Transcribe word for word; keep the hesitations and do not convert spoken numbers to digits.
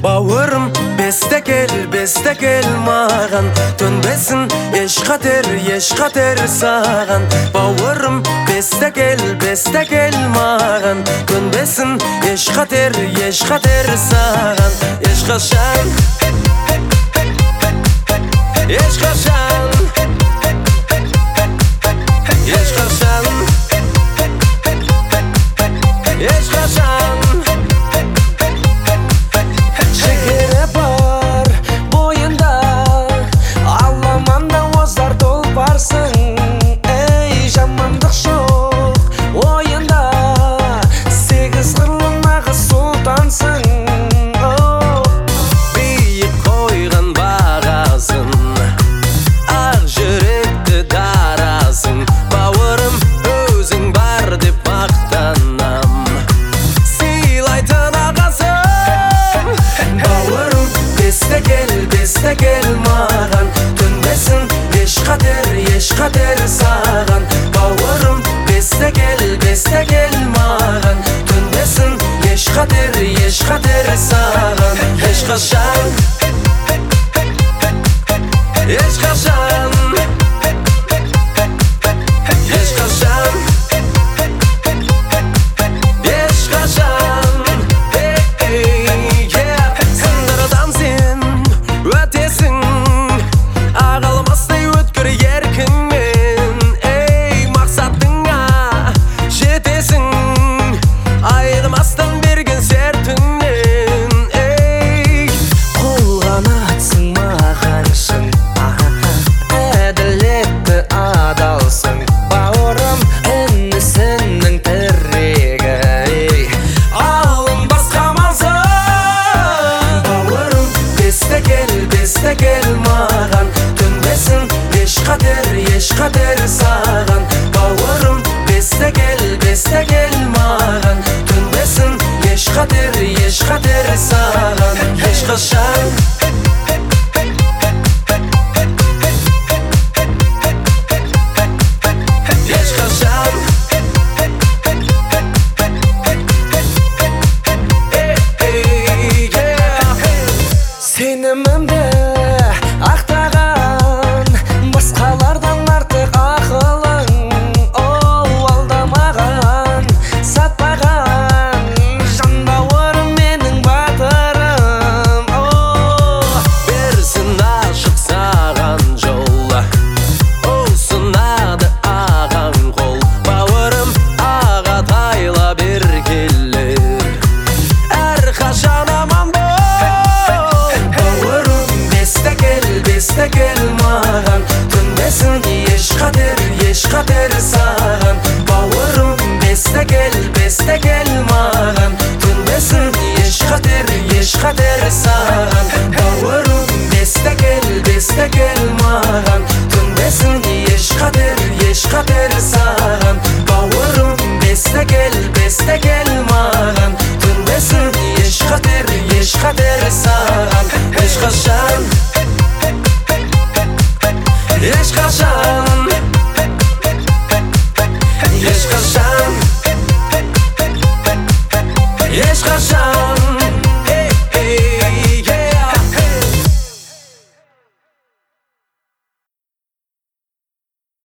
Бауырым, бесте кел, бесте кел маған, төнбесін еш қатер, еш қатер саған. Бауырым, бесте кел, бесте кел маған, төнбесін еш қатер, еш қатер саған. Еш қашан, еш қашан, еш қашан, еш қашан. Шекері бар бойында, аламанда озар толпарсың. Ей, жамандық жоқ ойында, сегіз қырлы нағыз сұлтансың. Биік қойған бағасын, ақ жүректі дарасың. Бауырым, өзің бар деп мақтанам, сыйлайтын ағасың. Бауырым, бесте кел, бесте кел маған, төнбесін еш қатер, еш қатер саған. Бауырым, бесте кел, бесте кел маған, төнбесін еш қатер, еш қатер саған. Еш қашан, еш қашан, еш қашан, еш қашан. Сындырдан сен өтесің, ағалмастай өткір еркіңмен. Ей, мақсатыңа жетесің, айнымастан берген сертіңнен. Ей, Қолғанатсың маған шын, әділетті адалсың. Бауырым, інісінің тірегі, алынбас қамалсың. бауырым, бесте кел, бесте кел маған, төнбесін еш қатер, еш қатер саған. Бауырым, бесте кел, бесте кел маған, төнбесін еш қатер, еш қатер саған. Еш қашан, еш қашан, Сенімімді ақтаған, басқалардан артық ақылың. Оу, алдамаған, сатпаған, жан бауырым менің батырым. Оу, берсін ашық саған жол, ұсынады аған қол. Бауырым, ағатайла бер келер, әрқашан аман бол. Бауырым, бесте кел, бесте кел маған, төнбесін еш қатер, еш қатер саған. Бауырым, бесте кел, бесте кел маған, төнбесін еш қатер, еш қатер саған. Бауырым, бесте кел, бесте кел маған, төнбесін еш қатер, еш қатер саған. Бауырым, бесте кел, бесте кел маған, төнбесін еш қатер, еш қатер саған. Еш қашан, еш қашан, еш қашан.